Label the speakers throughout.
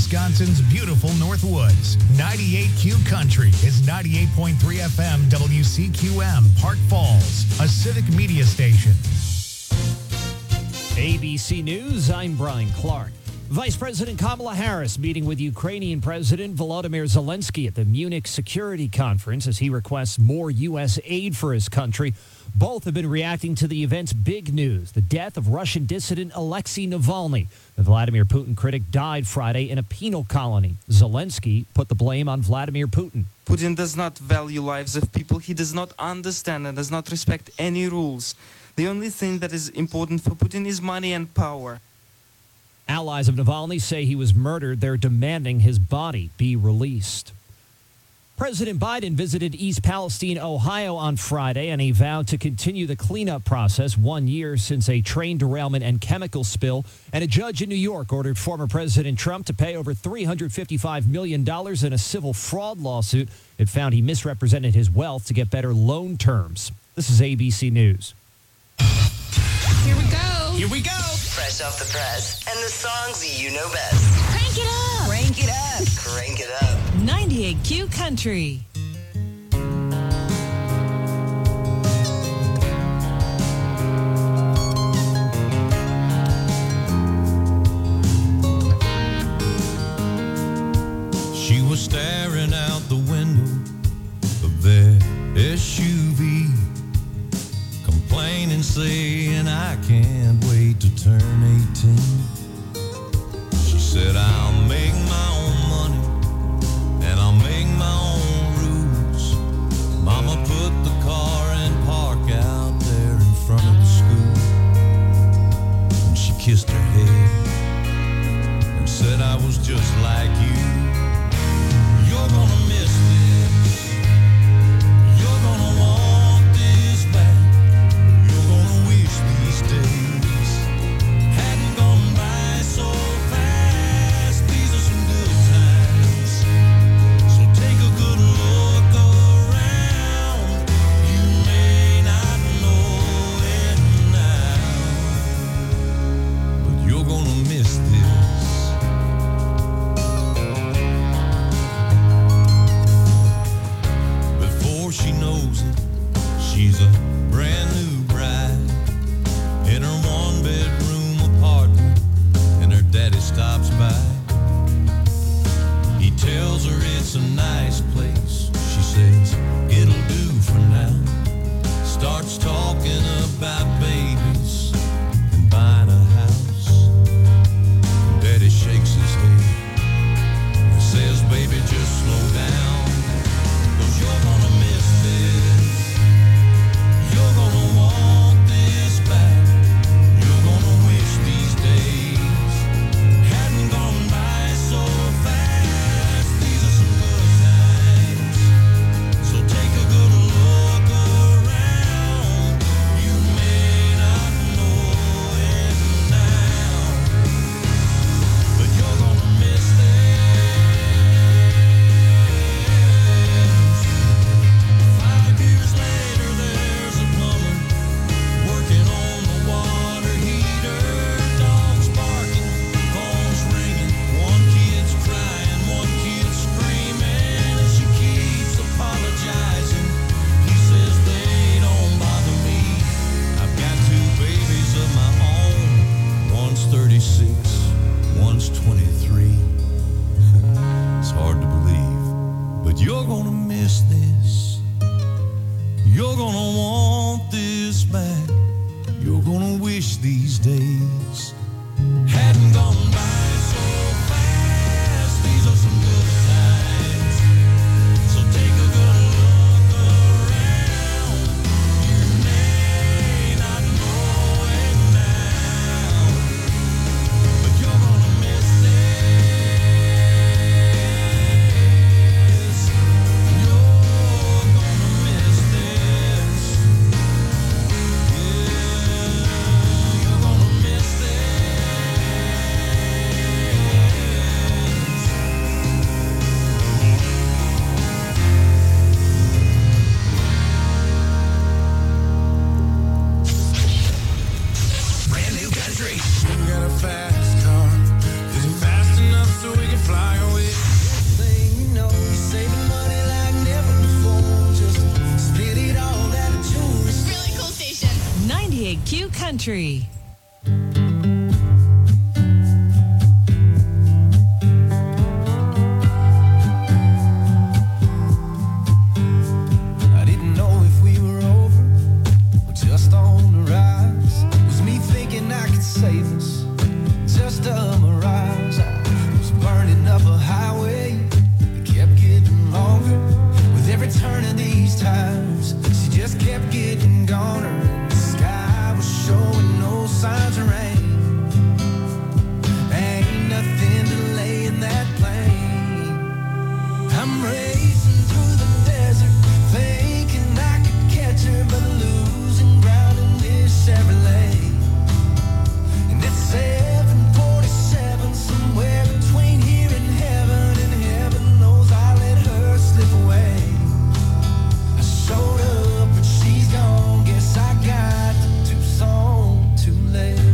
Speaker 1: Wisconsin's beautiful Northwoods. 98Q Country is 98.3 FM WCQM, Park Falls, a civic media station.
Speaker 2: ABC News, I'm Brian Clark. Vice President Kamala Harris meeting with Ukrainian President Volodymyr Zelensky at the Munich Security Conference as he requests more U.S. aid for his country. Both have been reacting to the event's big news, the death of Russian dissident Alexei Navalny. The Vladimir Putin critic died Friday in a penal colony. Zelensky put the blame on Vladimir Putin.
Speaker 3: Putin does not value lives of people. He does not understand and does not respect any rules. The only thing that is important for Putin is money and power.
Speaker 2: Allies of Navalny say he was murdered. They're demanding his body be released. President Biden visited East Palestine, Ohio on Friday, and he vowed to continue the cleanup process 1 year since a train derailment and chemical spill. And a judge in New York ordered former President Trump to pay over $355 million in a civil fraud lawsuit. It found he misrepresented his wealth to get better loan terms. This is ABC News.
Speaker 4: Here we go.
Speaker 5: Here we go.
Speaker 6: Fresh off the press and the songs you know best.
Speaker 4: Crank it up.
Speaker 6: Crank it up. Crank it up.
Speaker 4: 98Q Country.
Speaker 7: She was staring out the window of their SUV, complaining, saying, I can't wait to turn 18. She said, I'll make my own money and I'll make my own rules. Mama put the car and park out there in front of the school. And she kissed her head and said, I was just like you. You're gonna miss this. You're gonna want this back. You're gonna wish these days hadn't gone by so fast. These are some good times, so take a good look around. You may not know it now, but you're gonna miss this. Before she knows it, she's a brand new bride in her one-bedroom apartment, and her daddy stops by. He tells her it's a nice place. She says, it'll do for now. Starts talking about babies and buying a house. Daddy shakes his head and says, baby, just slow down, 'cause you're gonna miss this. You're gonna want this back. You're gonna wish these days hadn't gone by so fast. These are some good times, so take a good look around. You may not know it now, but you're gonna miss this. 5 years later, there's a plumber working on the water heater. Dogs barking, phones ringing. One kid's crying, one kid's screaming, and she keeps apologizing. He says they don't bother me. I've got 2 babies of my own. One's 36, one's 23. It's hard to believe, but you're gonna miss this. You're gonna want this back. You're gonna wish these days hadn't gone by so fast. These are some good times, so take a good look around. You may not know it now, but you're gonna miss this. You're gonna miss this. Yeah, you're gonna miss this.
Speaker 5: Brand new country.
Speaker 7: You got a fast car. Is it fast enough so we can fly away. Thing you know, you're saving money like never before. Just split it all out of tunes.
Speaker 4: Really cool station. 98Q Country.
Speaker 7: I didn't know if we were over or just on the rise. Was me thinking I could save us? Just a mirage. I was burning up a highway that kept getting longer. With every turn of these times, she just kept getting goner. And the sky was showing no signs of rain. Ain't nothing delaying that plane. I'm racing through the desert, thinking I could catch her, but losing ground in this Chevrolet. And it's 747, somewhere between here and heaven knows I let her slip away. I showed up and she's gone, guess I got to Tucson too late.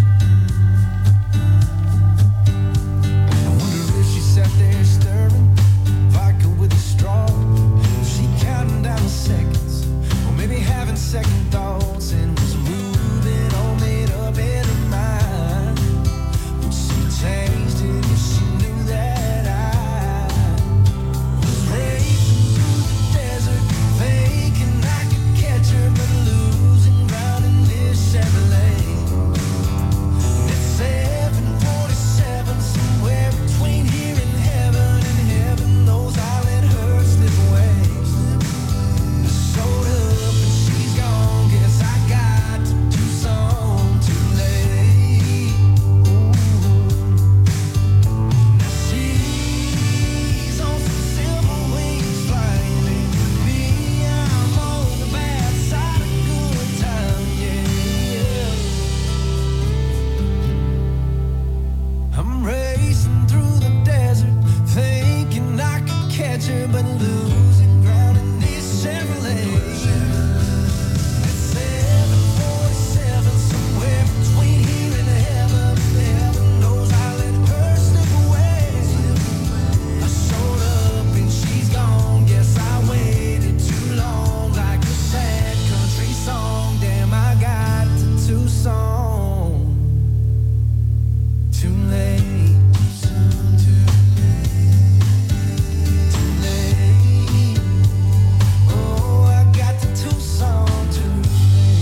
Speaker 7: I wonder if she sat there stirring vodka with a straw. Was she counting down the seconds, or maybe having second thoughts, and was moving all made up in her mind? Would she changed it if she knew that I was racing through the desert, thinking I could catch her, but losing ground in this Chevrolet. And it's 747, somewhere between here and heaven knows I let her slip away. I showed up and she's gone, guess I got to Tucson too late. Now she's on some silver wings flying, and me, I'm on the bad side of good time, yeah. I'm racing through the desert, thinking I could catch her, but losing ground in this Chevrolet. It's 747, somewhere between here and heaven knows I let her slip away. I showed up and she's gone, guess I waited too long, like a sad country song. Damn, I got to Tucson too late. Too late. Oh, I got to Tucson too late.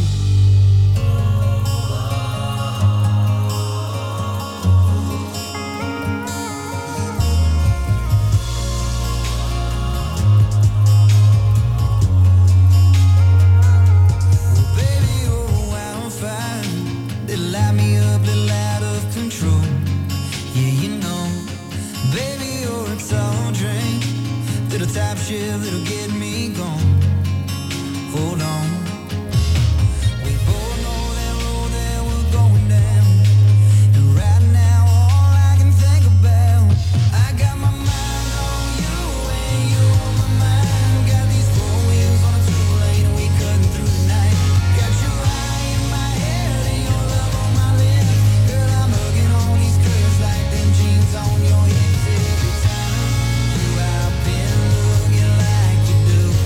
Speaker 7: Baby, you're a wildfire. They light me up, little out of control. Yeah, you know. Baby, you're a tall drink, little top shift that'll get me gone. Hold on. We both know that road that we're going down. And right now, all I can think about, I got my mind on you and you on my mind. Got these four wheels on a two-lane and we cutting through the night. Got your eye in my head and your love on my lips. Girl, I'm hugging on these curves like them jeans on your hips every time. You out been looking like you do.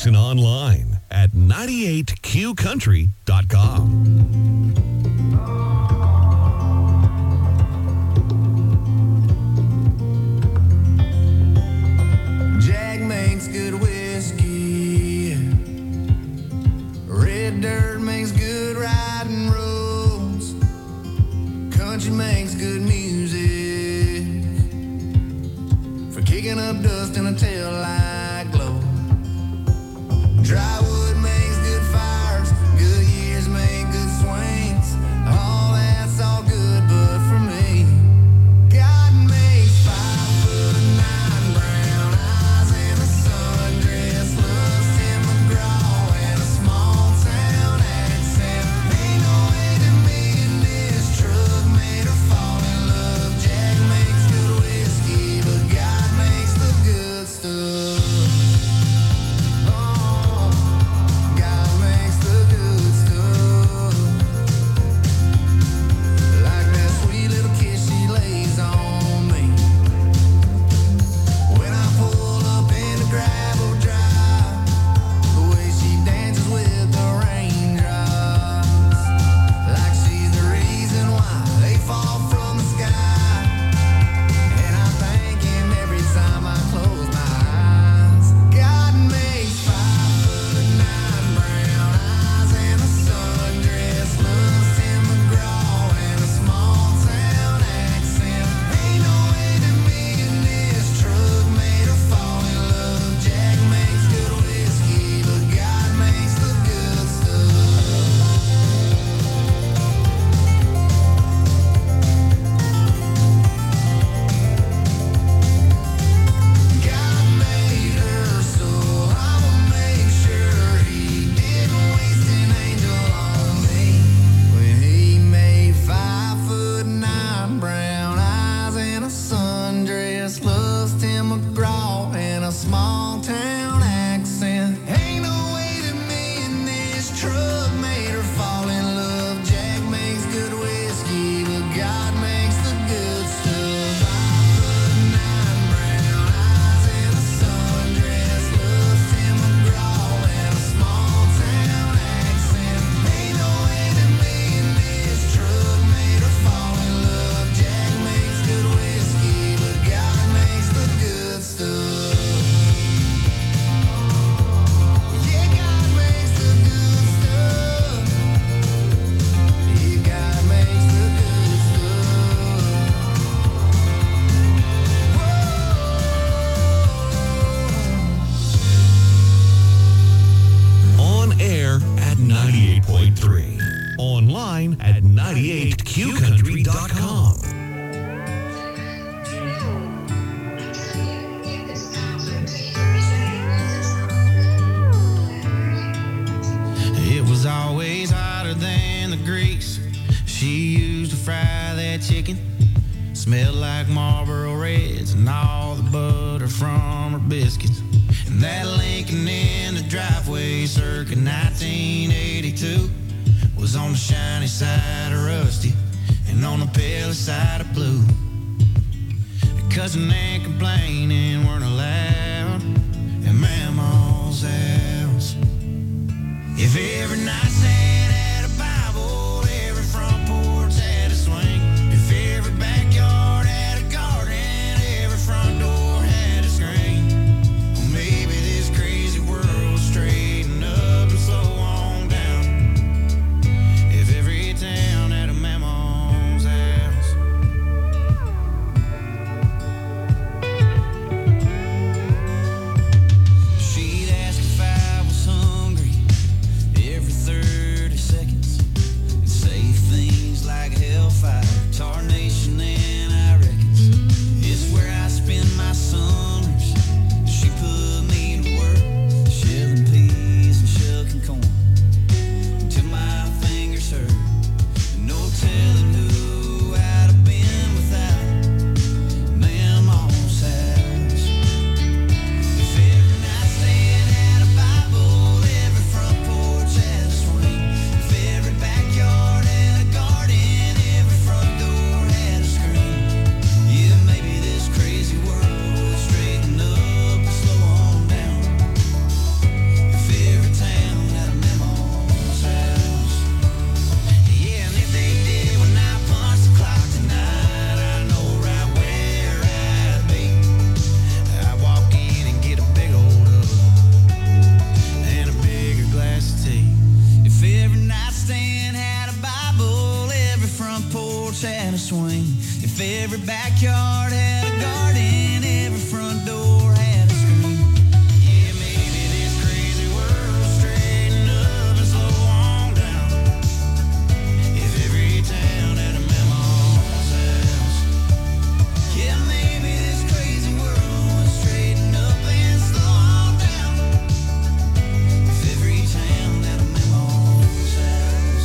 Speaker 5: Listen online at 98qcountry.com.
Speaker 8: Jack makes good whiskey. Red dirt makes good riding roads. Country makes good music for kicking up dust in a tail light glow. Dry wood makes good fires. Good years make good swings. All that's all good, but for me, God makes 5'9" brown eyes and a sundress, loves Tim McGraw and a small town accent. Ain't no way to me in this truck made her fall in love. Jack makes good whiskey, but God makes the good stuff. God makes the good stuff. Like that sweet little kiss she lays on me when I pull up in the gravel drive. The way she dances with the raindrops, like she's the reason why they fall from the sky. And I thank him every time I close my eyes. God makes 5'9" brown eyes and a sundress, loves Tim McGraw and a small town accent. Ain't no way to me in this truck made her fall in love. Jack makes good whiskey, but God makes the good stuff. God made her, so I'ma make sure he didn't waste an angel on me. When he made 5'9" brown eyes and a sundress, loves Tim McGraw and a small town accent. Ain't no way to me in this truck made her fall in love. Jack makes good whiskey, but God makes the good stuff. 5'9" brown eyes and a sundress, loves Tim McGraw and a small town accent. Ain't no way to me in this truck made her fall in love. Jack makes good whiskey, but God makes the good stuff. Yeah, God makes the good stuff. Yeah, God makes the good stuff.
Speaker 5: On air at 98.3. Online at 98qcountry.com.
Speaker 8: It was always hotter than the grease she used to fry that chicken. Smelled like Marlboro Reds and all the butter from her biscuits. And that Lincoln in the driveway circa 1982 was on the shiny side of rusty and on the pale side of blue. Cussing and complaining weren't allowed at Mama's house. If every nightstand had a Bible, every front porch had a swing. If every backyard had a garden, every front door had a screen. Well, maybe this crazy world straighten up and slow on down. If every town had a Mama's house. She'd ask if I was hungry every third every backyard had a garden, every front door had a screen. Yeah, maybe this crazy world straighten up and slow on down. If every town had a Mamaw's house. Yeah, maybe this crazy world would straighten up and slow on down. If every town had a Mamaw's house.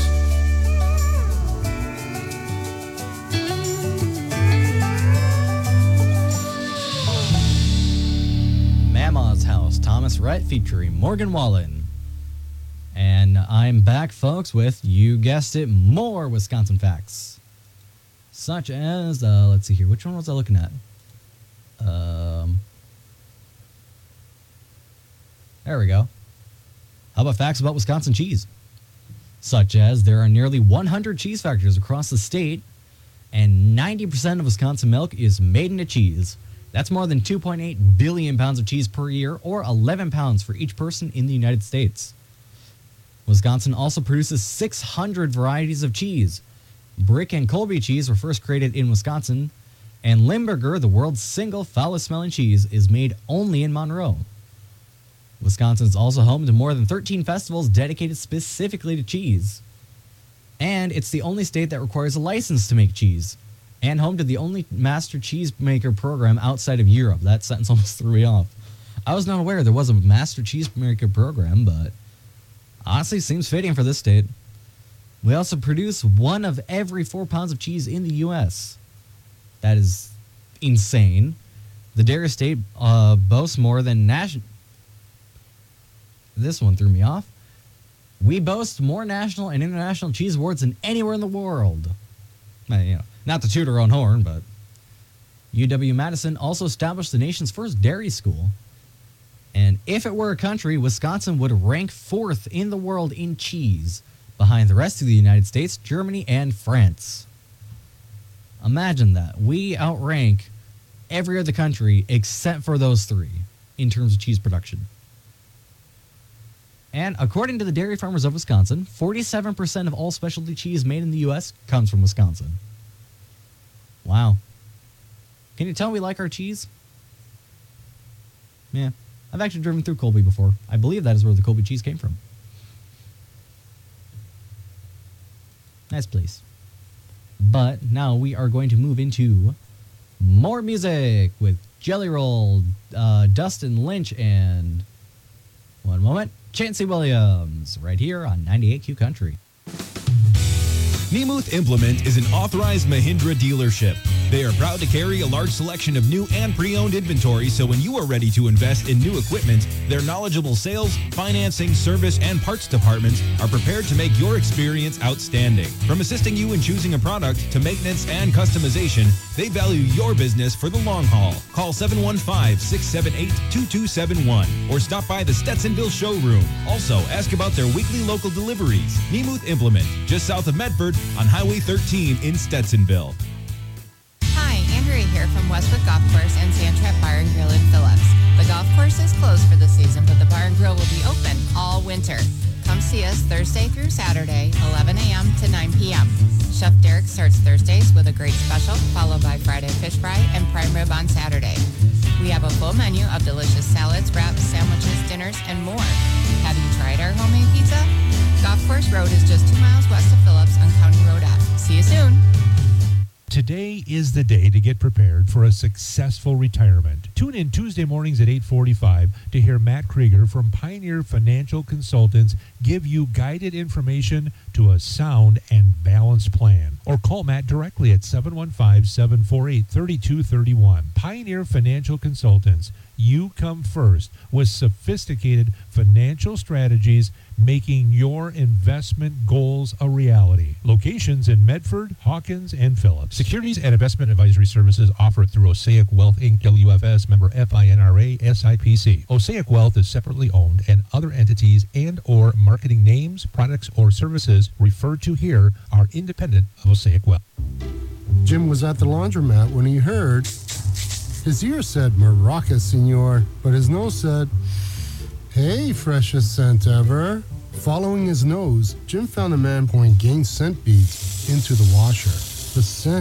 Speaker 9: Mama's House, Thomas Rhett featuring Morgan Wallen. And I'm back, folks, with, you guessed it, more Wisconsin facts. Such as, let's see here, which one was I looking at? There we go. How about facts about Wisconsin cheese? Such as there are nearly 100 cheese factories across the state, and 90% of Wisconsin milk is made into cheese. That's more than 2.8 billion pounds of cheese per year, or 11 pounds for each person in the United States. Wisconsin also produces 600 varieties of cheese. Brick and Colby cheese were first created in Wisconsin, and Limburger, the world's single foulest-smelling cheese, is made only in Monroe. Wisconsin is also home to more than 13 festivals dedicated specifically to cheese. And it's the only state that requires a license to make cheese, and home to the only master cheesemaker program outside of Europe. That sentence almost threw me off. I was not aware there was a master cheesemaker program, but honestly seems fitting for this state. We also produce 1 of every 4 pounds of cheese in the U.S. That is insane. The dairy state boasts more than This one threw me off. We boast more national and international cheese awards than anywhere in the world. Not to toot our own horn, but UW-Madison also established the nation's first dairy school. And if it were a country, Wisconsin would rank 4th in the world in cheese, behind the rest of the United States, Germany, and France. Imagine that. We outrank every other country except for those 3 in terms of cheese production. And according to the Dairy Farmers of Wisconsin, 47% of all specialty cheese made in the U.S. comes from Wisconsin. Wow. Can you tell we like our cheese? Yeah. I've actually driven through Colby before. I believe that is where the Colby cheese came from. Nice place. But now we are going to move into more music with Jelly Roll, Dustin Lynch, and one moment, Chancey Williams, right here on 98Q Country.
Speaker 10: Nemuth Implement is an authorized Mahindra dealership. They are proud to carry a large selection of new and pre-owned inventory, so when you are ready to invest in new equipment, their knowledgeable sales, financing, service, and parts departments are prepared to make your experience outstanding. From assisting you in choosing a product to maintenance and customization, they value your business for the long haul. Call 715-678-2271 or stop by the Stetsonville showroom. Also, ask about their weekly local deliveries. Nemuth Implement, just south of Medford on Highway 13 in Stetsonville.
Speaker 11: Hi, Andrea here from Westwood Golf Course and Sand Trap Bar and Grill in Phillips. The golf course is closed for the season, but the bar and grill will be open all winter. Come see us Thursday through Saturday, 11 a.m. to 9 p.m. Chef Derek starts Thursdays with a great special, followed by Friday fish fry and prime rib on Saturday. We have a full menu of delicious salads, wraps, sandwiches, dinners, and more. Have you tried our homemade pizza? Golf Course Road is just 2 miles west of Phillips on County Road F. See you soon.
Speaker 12: Today is the day to get prepared for a successful retirement. Tune in Tuesday mornings at 8:45 to hear Matt Krieger from Pioneer Financial Consultants give you guided information to a sound and balanced plan. Or call Matt directly at 715-748-3231. Pioneer Financial Consultants. You come first with sophisticated financial strategies, making your investment goals a reality. Locations in Medford, Hawkins, and Phillips. Securities and investment advisory services offered through Osaic Wealth Inc., WFS, member FINRA, SIPC. Osaic Wealth is separately owned, and other entities and or marketing names, products, or services referred to here are independent of Osaic Wealth.
Speaker 13: Jim was at the laundromat when he heard. His ear said, "Maraca, senor," but his nose said, "Hey, freshest scent ever." Following his nose, Jim found a man pouring Gain scent beads into the washer. The scent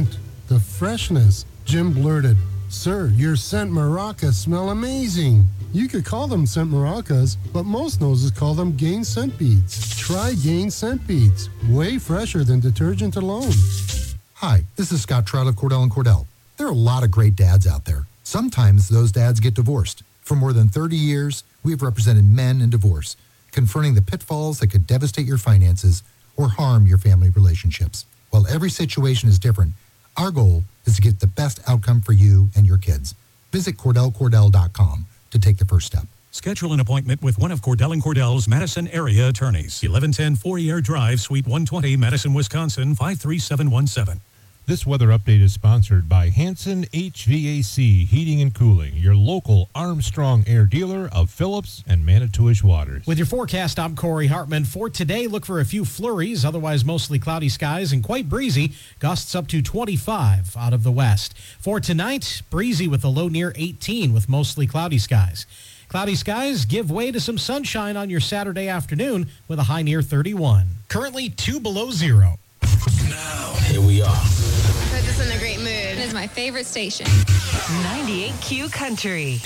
Speaker 13: the freshness. Jim blurted, "Sir, your scent maracas smell amazing." You could call them scent maracas, but most noses call them Gain Scent Beads. Try Gain Scent Beads. Way fresher than detergent alone.
Speaker 14: Hi, this is Scott Trout of Cordell & Cordell. There are a lot of great dads out there. Sometimes those dads get divorced. For more than 30 years, we've represented men in divorce, confronting the pitfalls that could devastate your finances or harm your family relationships. While every situation is different, our goal is to get the best outcome for you and your kids. Visit CordellCordell.com to take the first step.
Speaker 15: Schedule an appointment with one of Cordell & Cordell's Madison area attorneys. 1110 Fourier Drive, Suite 120, Madison, Wisconsin, 53717.
Speaker 12: This weather update is sponsored by Hanson HVAC Heating and Cooling, your local Armstrong Air dealer of Phillips and Manitowish Waters.
Speaker 16: With your forecast, I'm Corey Hartman. For today, look for a few flurries, otherwise mostly cloudy skies and quite breezy. Gusts up to 25 out of the west. For tonight, breezy with a low near 18 with mostly cloudy skies. Cloudy skies give way to some sunshine on your Saturday afternoon with a high near 31. Currently 2 below zero.
Speaker 17: Now, here we are.
Speaker 11: Puts us in a great mood. It is my favorite station.
Speaker 4: 98Q Country.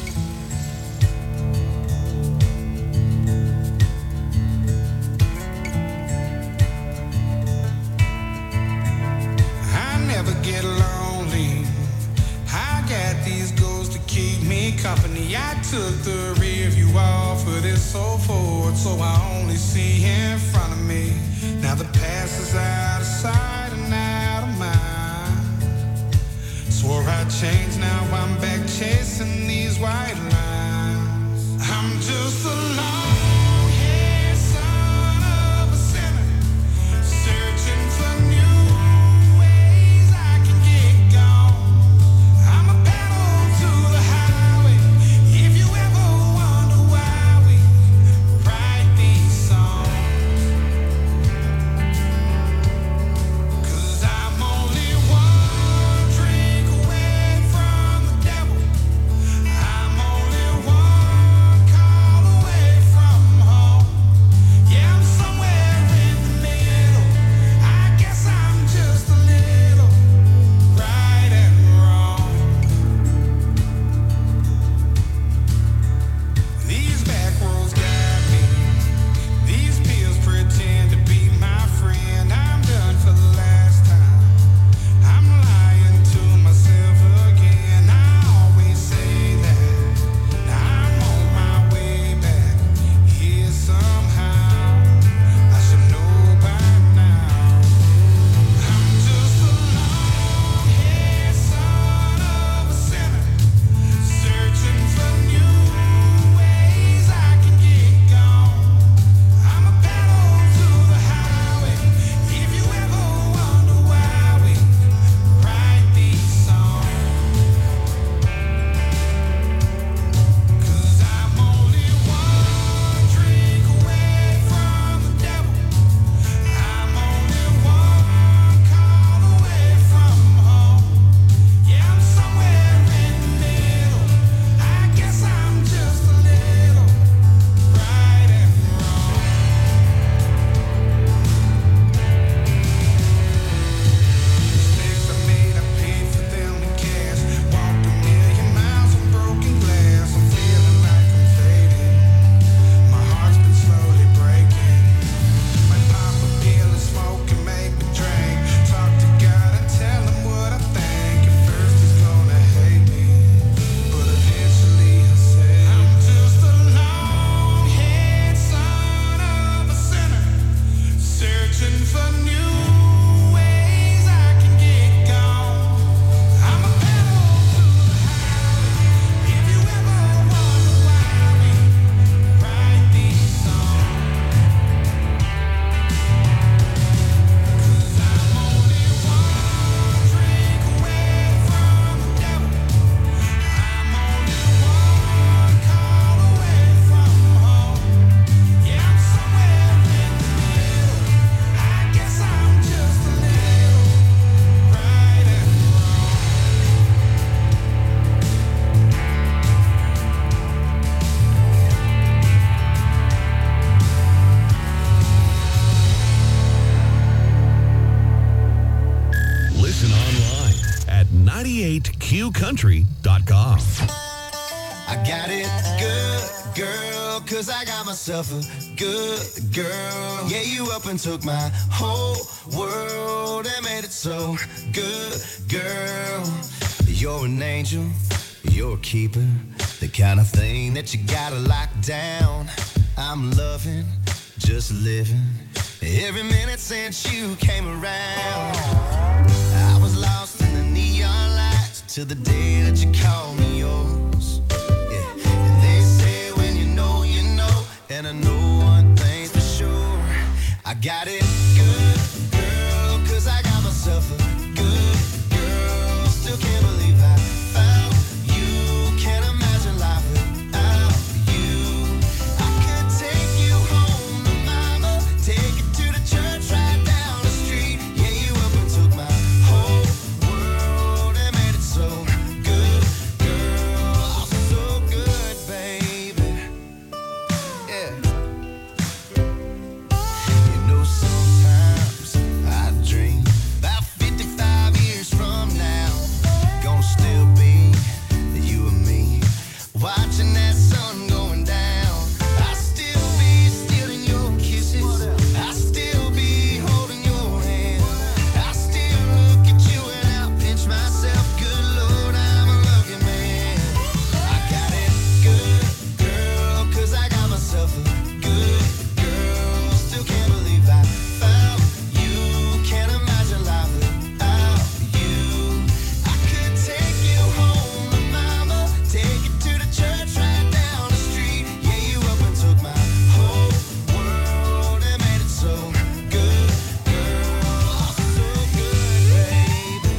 Speaker 8: I never get lonely. I got these goals to keep me company. I took the rear view off of this so forward, so I only see in front of me. Now the past is out of sight and out of mind. Swore I'd change, now I'm back chasing these white lines. I'm just a long-haired son of a sinner, searching for new ways I can get gone. I'm a pedal to the highway. If you ever wonder why we write these songs, I'm only one drink away from the devil. I'm only one call away from
Speaker 5: 98QCountry.com.
Speaker 8: I got it good, girl, 'cause I got myself a good girl. Yeah, you up and took my whole world and made it so good, girl. You're an angel, you're a keeper, the kind of thing that you gotta lock down. I'm loving, just living, every minute since you came around. I was lost in the neon lights till the day that you called me yours. And I know one thing's for sure, I got it good, girl, 'cause I got myself a good girl. Still can't believe I found you. Can't imagine life without you. I could take you home to mama, take you to the church right down the street. Yeah, you up and took my whole world and made it so good, girl. Oh, so good, baby. Yeah. You know, sometimes I dream about 55 years from now, gonna still be you and me, watching that sun going down. I still be stealing your kisses, I still be holding your hand, I still look at you and I'll pinch myself. Good Lord, I'm a lucky man. I got it good, girl, 'cause I got myself a good girl. Still can't believe I found you. Can't imagine life without you. I could take you home to mama, take you to the church right down the street. Yeah, you up and took my whole world and made it so good, girl. Oh, so good, baby.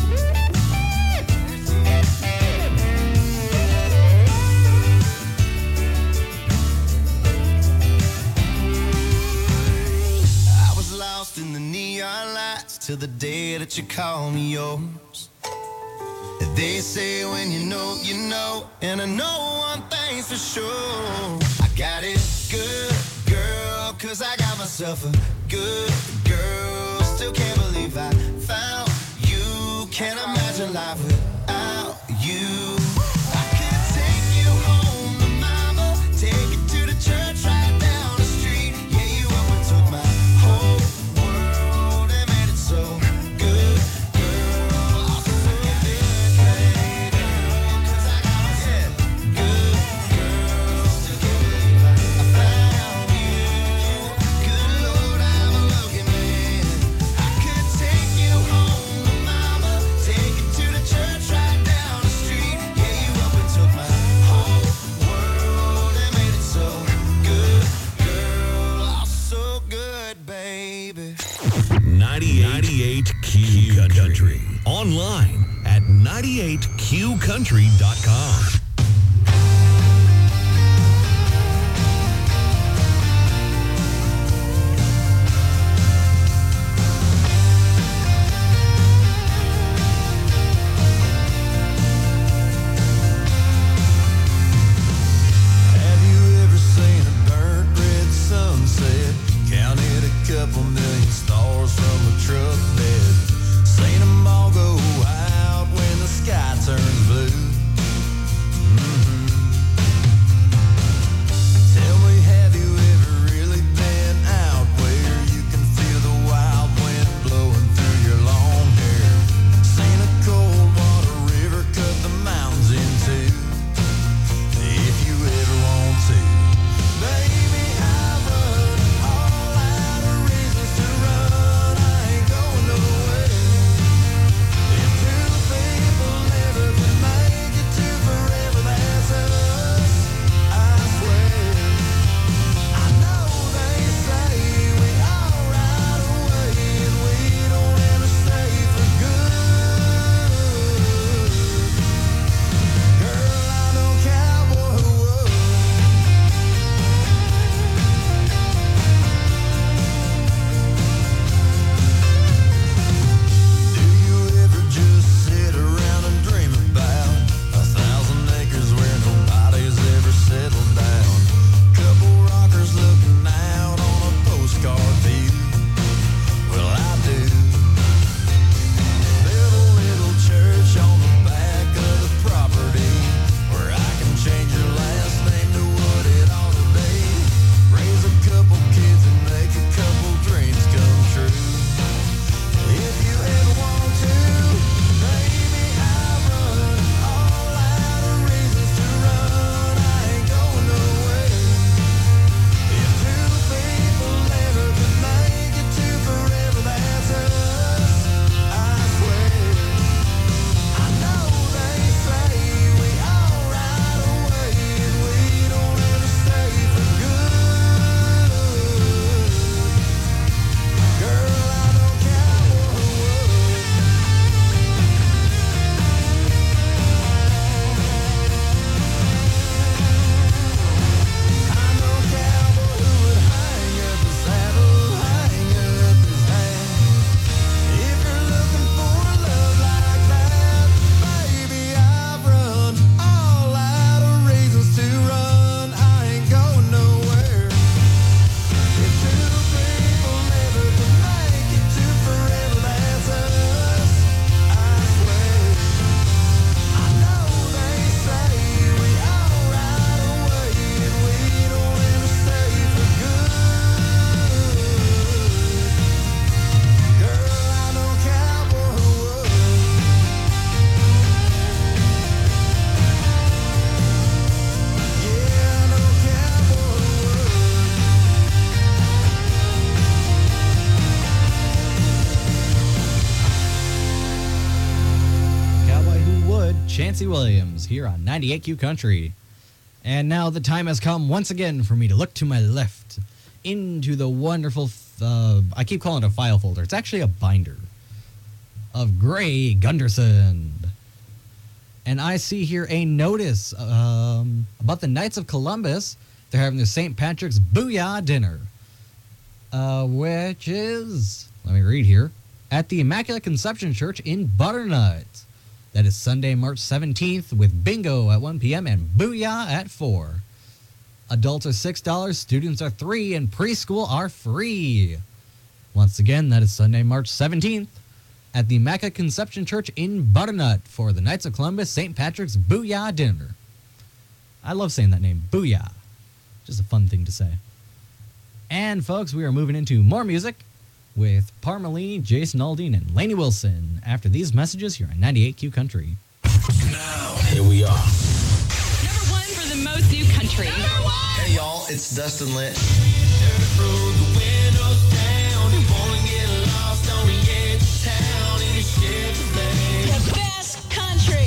Speaker 8: I was lost in the neon lights till the day that you called me yours. They say when you know, you know, and I know one thing's for sure. I got it good, girl, 'cause I got myself a good girl. Still can't believe I found you. Can't imagine life without you. I could take you home to mama, take you to the church right down the street. Yeah, you up and took my whole world and made it so good, girl. Oh, so good, baby. 'Cause I got myself a good girl. Still can't believe I found you. Good Lord, I'm a lucky man. I could take you home to mama, take you to the church right down the street. Yeah, you up and took my whole world and made it so good, girl. Oh, so good, baby.
Speaker 5: 98Q Country. Online at 98QCountry.com.
Speaker 7: Have you ever seen a burnt red sunset? Counted a couple million stars from a truck bed. Seen them all go out when the sky turns blue.
Speaker 9: Tennessee Williams here on 98Q Country. And now the time has come once again for me to look to my left into the wonderful, I keep calling it a file folder. It's actually a binder of Gray Gunderson. And I see here a notice about the Knights of Columbus. They're having their St. Patrick's Booyah Dinner, which is, let me read here, at the Immaculate Conception Church in Butternut. That is Sunday, March 17th, with bingo at 1 p.m. and booyah at 4. Adults are $6, students are $3, and preschool are free. Once again, that is Sunday, March 17th, at the Immaculate Conception Church in Butternut for the Knights of Columbus St. Patrick's Booyah Dinner. I love saying that name, Booyah. Just a fun thing to say. And, folks, we are moving into more music with Parmalee, Jason Aldean, and Lainey Wilson after these messages here on 98Q Country.
Speaker 17: Now, here we are.
Speaker 4: Number one for the most new country.
Speaker 6: Hey y'all, it's Dustin Lynch.
Speaker 4: The best country.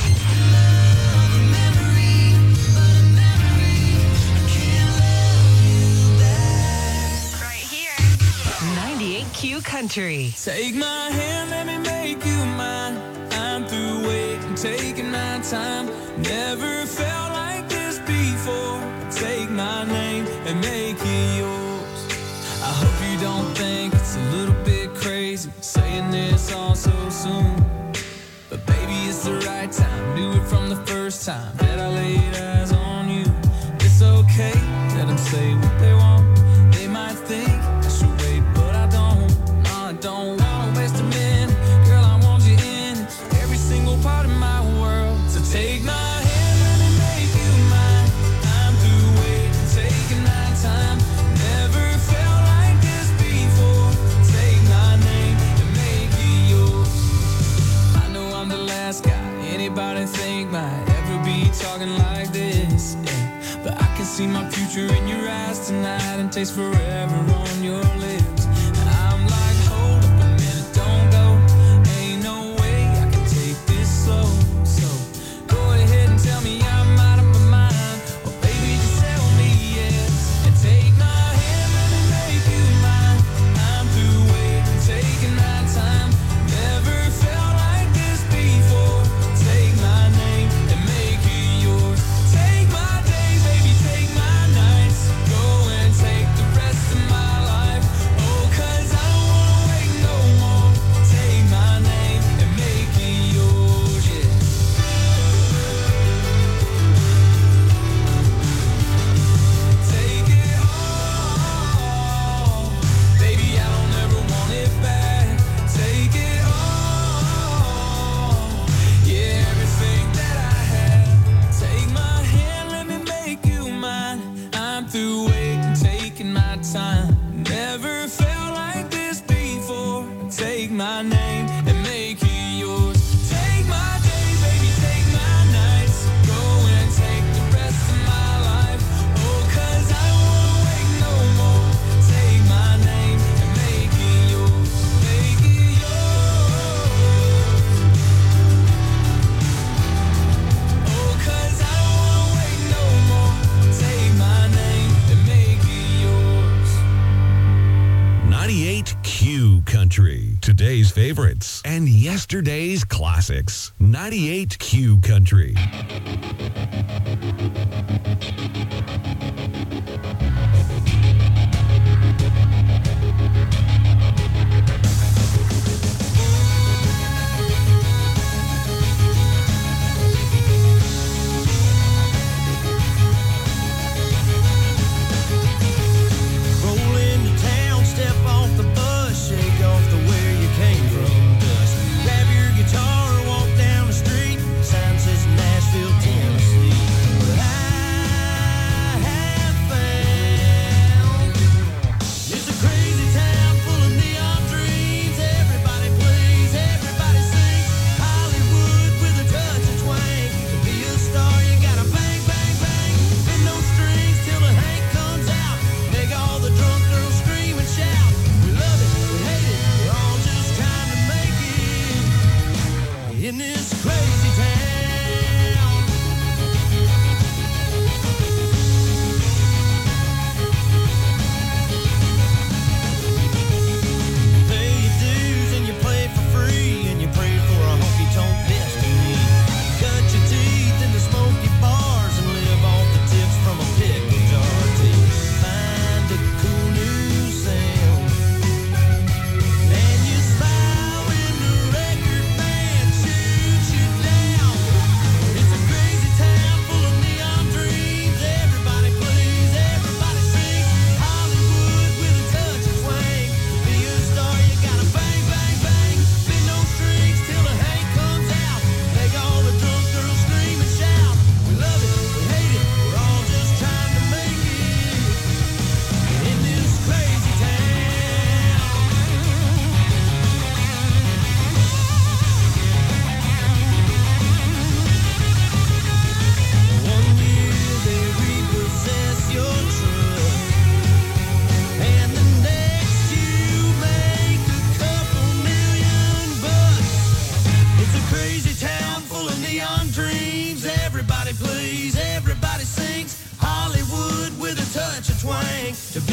Speaker 4: Right here. 98Q Country.
Speaker 7: Take my hand, let me make you mine. I'm through waiting, taking my time. Never felt like this before. Take my name and make it yours. I hope you don't think it's a little bit crazy saying this all so soon. But baby, it's the right time. Knew it from the first time that I laid eyes on you. It's okay, let them say what they want. They might think I should wait, but I don't. No, I don't wanna waste a minute. Girl, I want you in every single part of my world. So take my hand, let me make you mine. I'm through waiting, taking my time. Never felt like this before. Take my name and make it yours. I know I'm the last guy anybody think might ever be talking like this, yeah. But I can see my future in your eyes tonight and taste forever on your lips. And I'm like, hold up a minute, don't go. Ain't no way I can take this slow. So go ahead and tell me I'm out of my mind. Or baby, just tell me yes. And take my hand, let me make you mine. I'm through waiting, taking my time. Never felt like this before. Take my name and make it yours. Take my days, baby, take my nights. Go and take the rest of my life. Oh, 'cause I don't wanna wait no more. Take my name and make it yours, yeah. Take it all. Baby, I don't ever want it back. Take it all. Yeah, everything that I had. Take my hand, let me make you mine. I'm through waiting, taking my time. Never felt like this before. Take my name and make it yours. Take my days, baby, take my nights. Go and take the rest of my life. Oh, 'cause I don't wanna wait no more. Take my name and make it yours. Make it yours. Oh, 'cause I don't wanna wait no more. Take my name and make it yours.
Speaker 5: 98Q Country. Today's favorites and yesterday's classics. 98Q Country.
Speaker 7: Roll into town, step off the bus, shake off the where you came from dust. Grab your guitar, walk down the street. Sign says Nashville, Tennessee.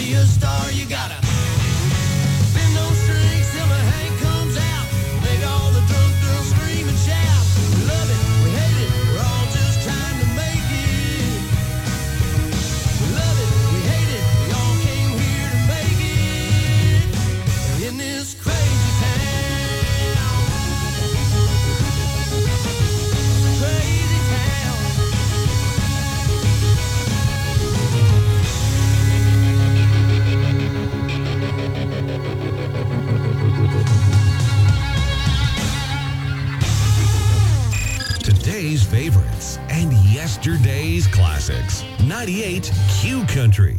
Speaker 7: be a star, you gotta bend those strings till the hang comes out. Make all the drunk girls scream and shout. We love it, we hate it, we're all just trying to make it. We love it, we hate it, we all came here to make it. In this crazy town. Crazy town.
Speaker 5: Today's favorites and yesterday's classics. 98 Q Country.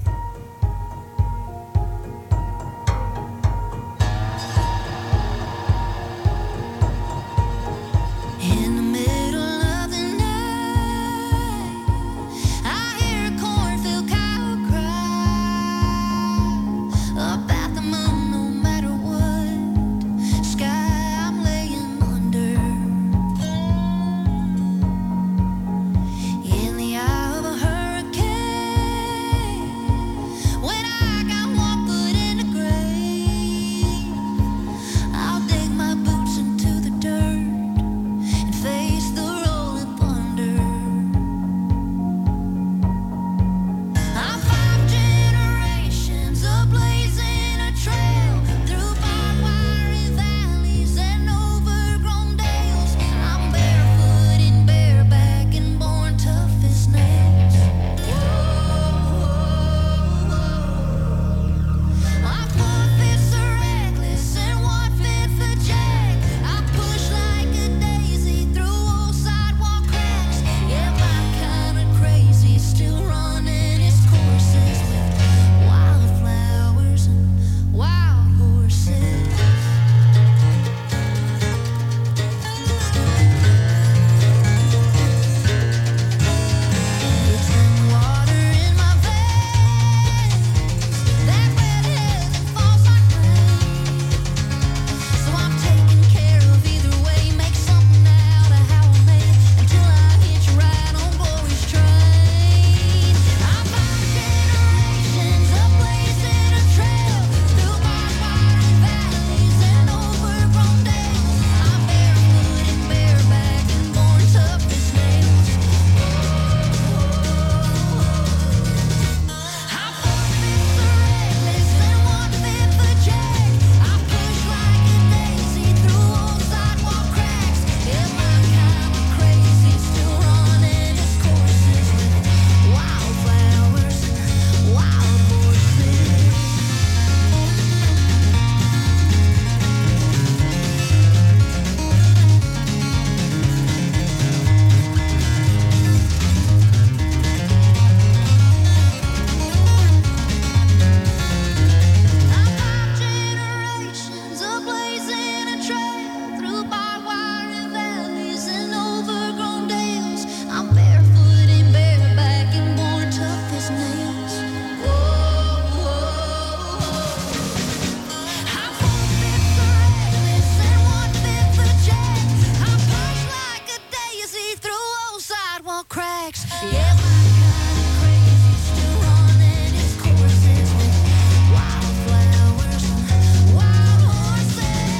Speaker 18: In the middle of the night, I hear a cornfield cow cry about the moon. No matter what sky I'm laying under, in the eye of a hurricane, when I got one foot in the grave, I'll dig my boots into the dirt and face the rolling thunder. I'm 5 generations of blazing a trail through barbed wire valleys and overgrown dales. I'm barefoot and bareback and born tough as nails. My 4 fists are reckless and 1 fit for Jack. I push like a daisy through old sidewalk cracks. Yeah, my kind of crazy, still running its courses with wildflowers and wild horses. It's the water in my veins that red heaven falls like rain. So I'm taking care of either way, make something out of how I made it until I hit you right on glory's train. I'm 5 generations of blazing a trail through barbed wire valleys and overgrown dales. I'm barefoot and bareback and born tough as nails. I'm 4 fists are reckless and 1 fit for Jack. I push like a daisy through old sidewalk cracks. Yeah, my kind of crazy, still running its courses with wildflowers and wild horses. Generations of blazing a trail through barbed wire valleys and overgrown dales. I'm barefoot and bareback and born tough as nails. I'm 4 fists are reckless and 1 fit for Jack. I push like a daisy through old sidewalk cracks. Yeah, my kind of crazy, still running its courses with wildflowers and wild horses.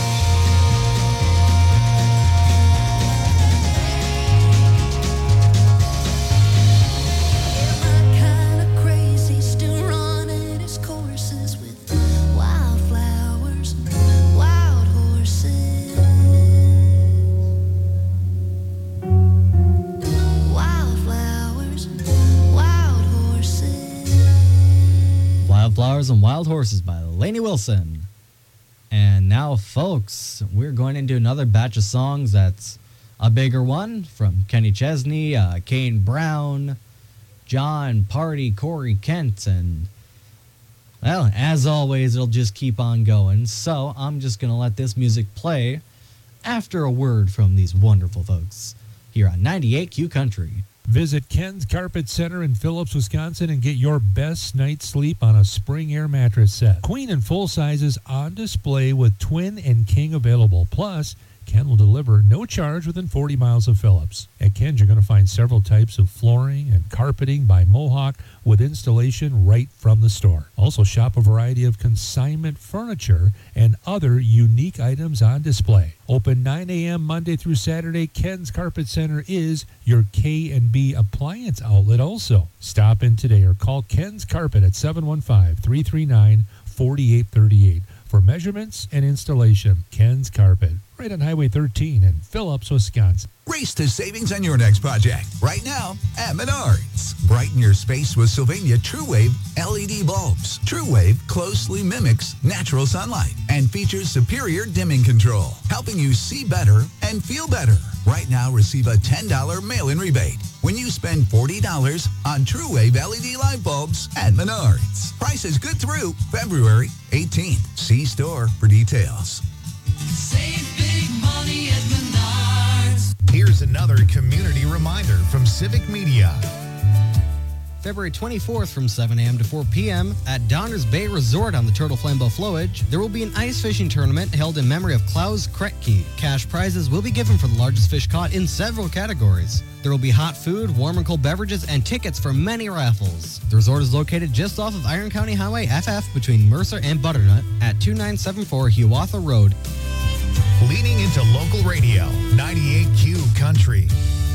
Speaker 18: My kind of crazy, still running its courses with wildflowers and wild horses. Wildflowers and wild horses.
Speaker 9: Wildflowers and Wild Horses by Lainey Wilson. And now, folks, we're going into another batch of songs that's a bigger one from Kenny Chesney, Kane Brown, John Party, Corey Kent, and, well, as always, it'll just keep on going. So I'm just going to let this music play after a word from these wonderful folks here on 98 Q Country.
Speaker 12: Visit Ken's Carpet Center in Phillips, Wisconsin and get your best night's sleep on a Spring Air mattress set. Queen and full sizes on display with twin and king available. Plus, Ken will deliver no charge within 40 miles of Phillips. At Ken's, you're going to find several types of flooring and carpeting by Mohawk with installation right from the store. Also shop a variety of consignment furniture and other unique items on display. Open 9 a.m. Monday through Saturday, Ken's Carpet Center is your K&B appliance outlet also. Stop in today or call Ken's Carpet at 715-339-4838 for measurements and installation. Ken's Carpet, right on Highway 13 in Phillips, Wisconsin.
Speaker 19: Race to savings on your next project right now at Menards. Brighten your space with Sylvania TrueWave LED bulbs. TrueWave closely mimics natural sunlight and features superior dimming control, helping you see better and feel better. Right now, receive a $10 mail-in rebate when you spend $40 on TrueWave LED light bulbs at Menards. Price is good through February 18th. See store for details.
Speaker 7: Save big money at Menards.
Speaker 1: Here's another community reminder from Civic Media.
Speaker 9: February 24th from 7 a.m. to 4 p.m. at Donner's Bay Resort on the Turtle Flambeau Flowage, there will be an ice fishing tournament held in memory of Klaus Kretke. Cash prizes will be given for the largest fish caught in several categories. There will be hot food, warm and cold beverages, and tickets for many raffles. The resort is located just off of Iron County Highway FF between Mercer and Butternut at 2974 Hiawatha Road.
Speaker 1: Leaning into local radio, 98Q Country.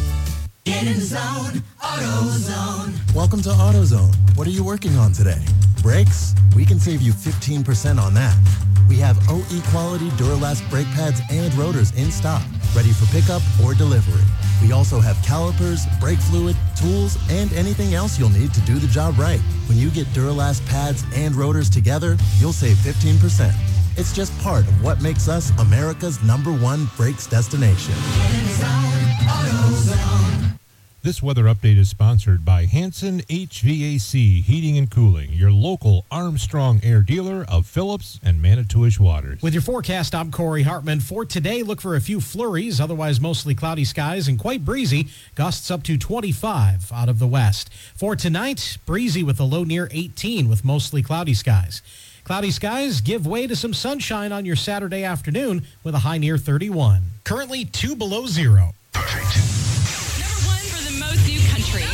Speaker 7: Get in the zone, AutoZone.
Speaker 20: Welcome to AutoZone. What are you working on today? Brakes? We can save you 15% on that. We have OE quality Duralast brake pads and rotors in stock, ready for pickup or delivery. We also have calipers, brake fluid, tools, and anything else you'll need to do the job right. When you get Duralast pads and rotors together, you'll save 15%. It's just part of what makes us America's #1 brakes destination.
Speaker 7: Get in the zone, AutoZone.
Speaker 12: This weather update is sponsored by Hanson HVAC Heating and Cooling, your local Armstrong Air dealer of Phillips and Manitowish Waters.
Speaker 16: With your forecast, I'm Corey Hartman. For today, look for a few flurries, otherwise mostly cloudy skies and quite breezy. Gusts up to 25 out of the west. For tonight, breezy with a low near 18 with mostly cloudy skies. Cloudy skies give way to some sunshine on your Saturday afternoon with a high near 31. Currently 2 below zero.
Speaker 4: Number one for the most new country.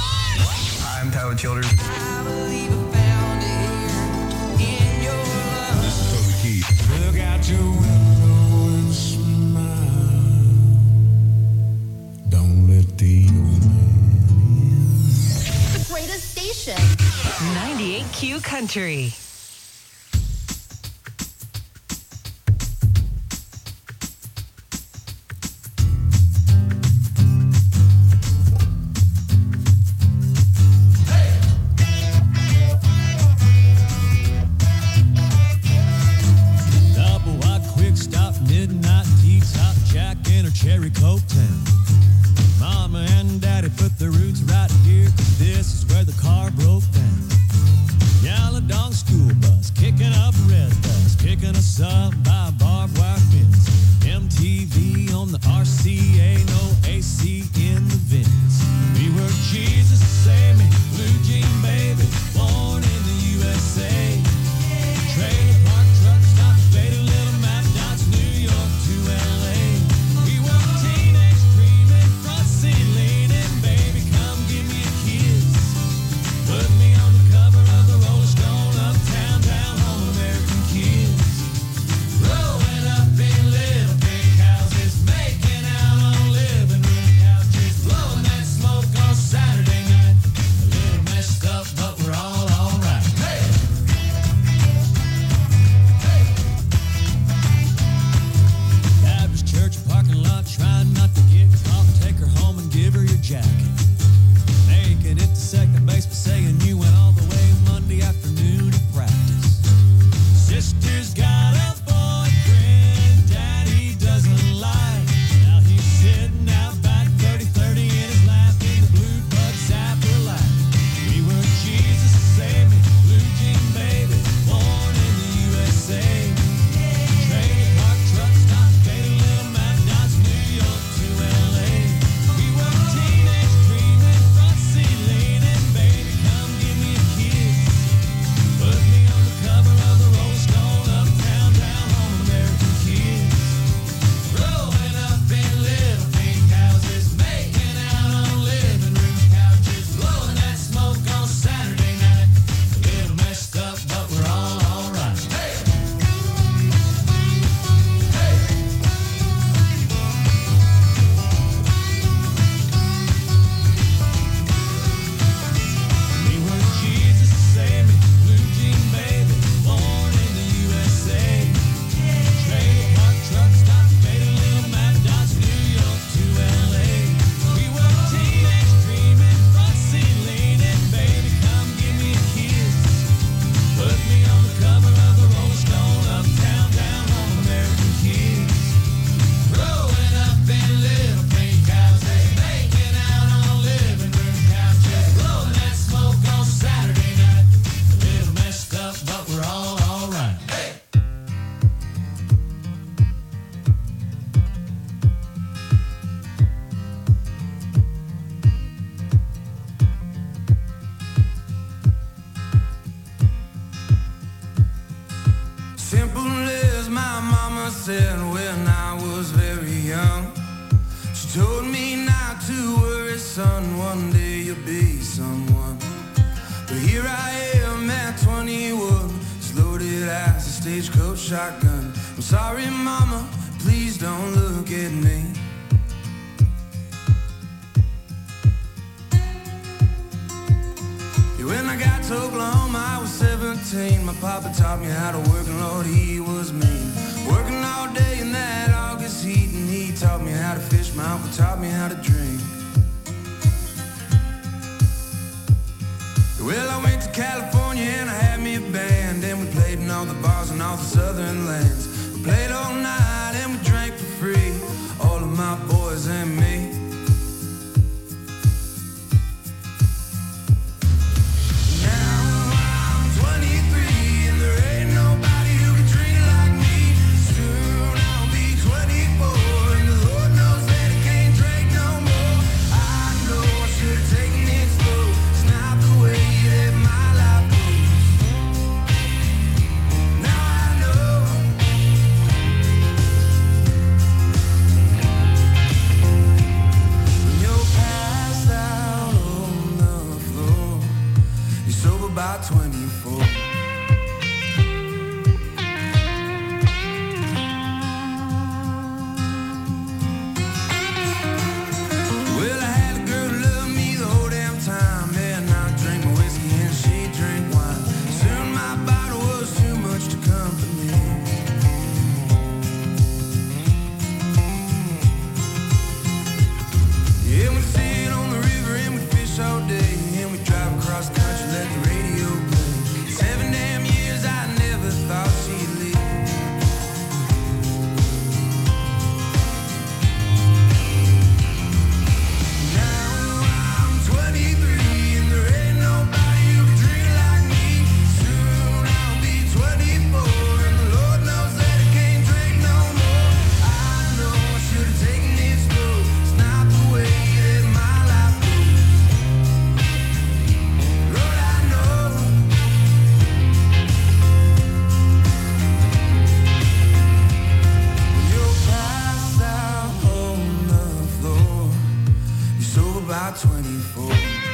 Speaker 21: I'm Tyler Childers.
Speaker 7: I believe I found it here in your love.
Speaker 21: This is Toby Keith.
Speaker 7: Look out your window and smile.
Speaker 20: Don't let the old man in.
Speaker 18: The greatest station.
Speaker 4: 98Q Country.
Speaker 10: Midnight tea, top Jack and a cherry Coke town. Mama and Daddy put their roots right here, 'cause this is where the car broke down. Yellow dog school bus, kicking up red dust, picking us up by barbed wire fence. MTV on the RCA, no AC in the vents. We were Jesus save me, blue jean baby, born in the USA. Trailer park truck stop, faded little map dots, New York to LA. We were teenage dreaming, front seat leaning, baby, come give me a kiss.
Speaker 8: mama said when I was very young, she told me not to worry, son, one day you'll be someone. But here I am at 21, as loaded as a stagecoach shotgun. I'm sorry, mama, please don't look at me. When I got to Oklahoma, I was 17. My papa taught me how to work, and Lord, he was mean. Working all day in that August heat, and he taught me how to fish. My uncle taught me how to drink. Well, I went to California and I had me a band, and we played in all the bars and all the southern lands. We played all night and we drank for free, all of my boys and me. About 24. Well, I had a girl who loved me the whole damn time. And I drank my whiskey and she drank wine. Soon my bottle was too much to comfort me. Yeah, we'd sit on the river and we'd fish all day. And we'd drive across the country, let the radio play. 7 damn years, I never thought she'd leave. Now I'm 23 and there ain't nobody who can drink like me. Soon I'll be 24 and the Lord knows that I can't drink no more. I know I should have taken it slow. It's not the way that my life goes. Lord, I know. You're passed out on the floor. You're sober by 24.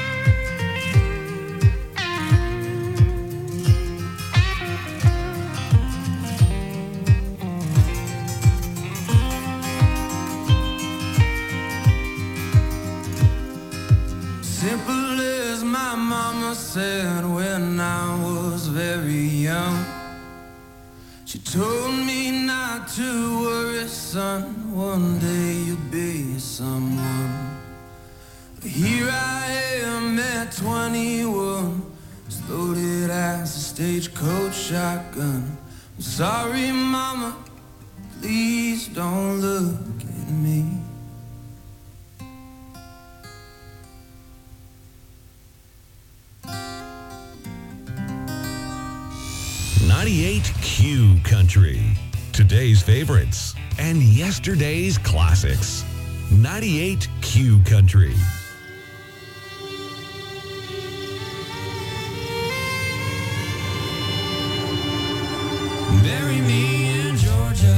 Speaker 8: Simple as my mama said when I was very young. She told me not to worry, son, one day you'll be someone. But here I am at 21, as loaded as a stagecoach shotgun. I'm sorry, mama, please don't look at me.
Speaker 5: Q Country. Today's favorites and yesterday's classics. 98 Q Country.
Speaker 8: Bury me in Georgia.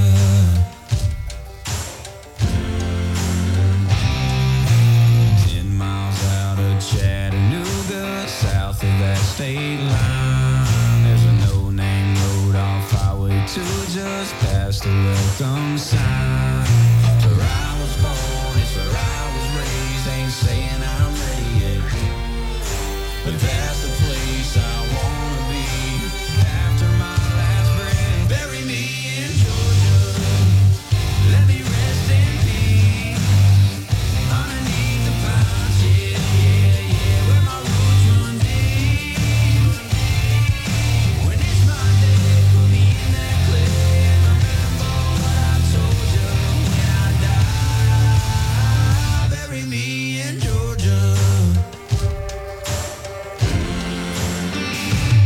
Speaker 8: 10 miles out of Chattanooga, south of that state line. There's a no-name road off Highway 2 just past the welcome sign. It's where I was born, it's where I was raised. Ain't saying I'm ready yet, but that's the place I wanna be after my last breath. Bury me in Georgia, let me rest in peace underneath the pines, yeah, where my roots run deep. When it's my day, put me in that clay and remember what I told you when I die. Bury me in Georgia.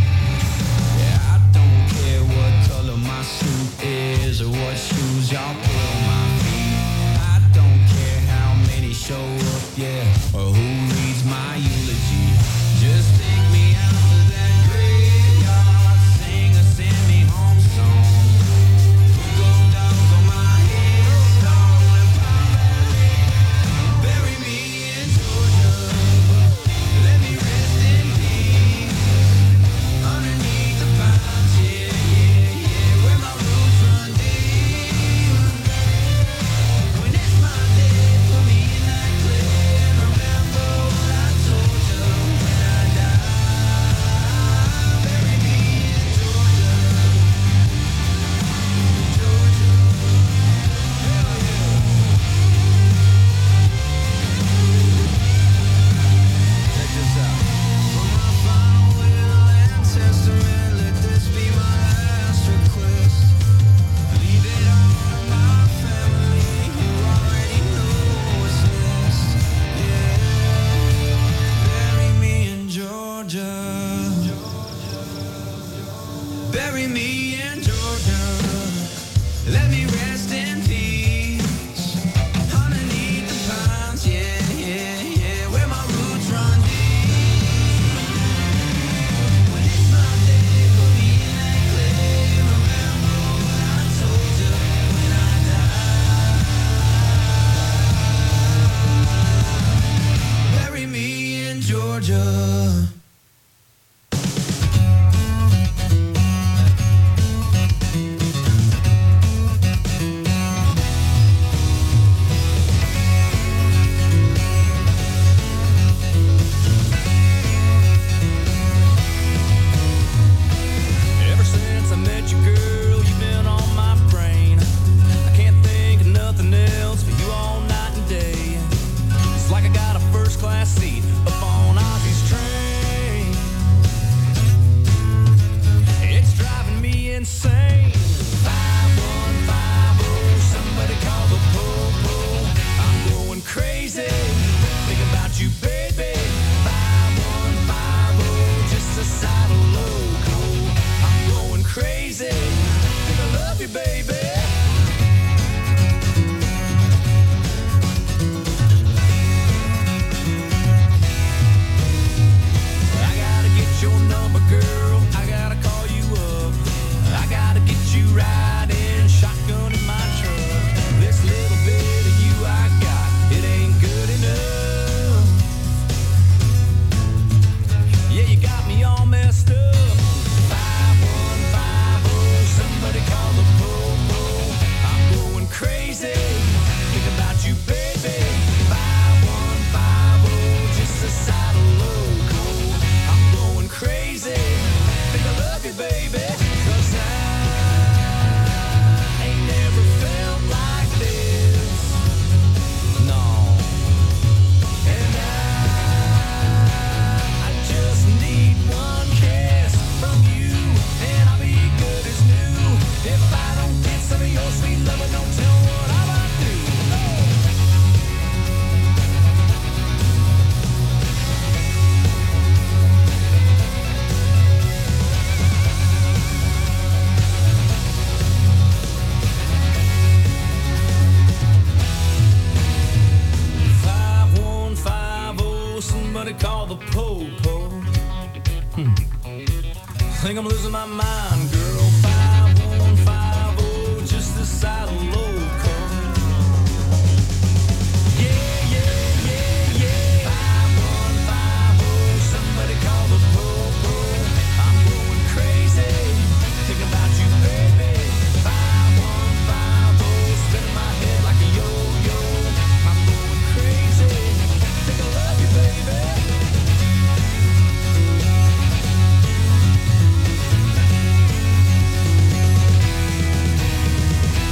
Speaker 7: Bury me in Georgia. Let me rest in peace. Underneath the pines, yeah, yeah, yeah, where my roots run deep. When it's my day, put me in that clay. Remember what I told you when I died. Bury me in Georgia. Ever since I met you, girl, you've been on my brain. I can't think of nothing else for you all night and day. It's like I got a first-class seat up on Ozzy's train. It's driving me insane. 5150, somebody call the po-po. I'm going crazy, think about you, baby. 5150, just a side of loco. I'm going crazy, think I love you, baby. I gotta get your number, girl. I gotta call you up. I gotta get you riding shotgun in my truck. This little bit of you I got, it ain't good enough. Yeah, you got me all messed up. 5150, somebody call the po-po. I'm going crazy, think about you, baby. 5150, just a side of loco. I'm going crazy, think I love you, baby. 'Cause I ain't never felt like this. No. And I just need one kiss from you, and I'll be good as new. If I don't get some of your sweet love, don't tell what I might do. Somebody call the po-po. Think I'm losing my mind, girl.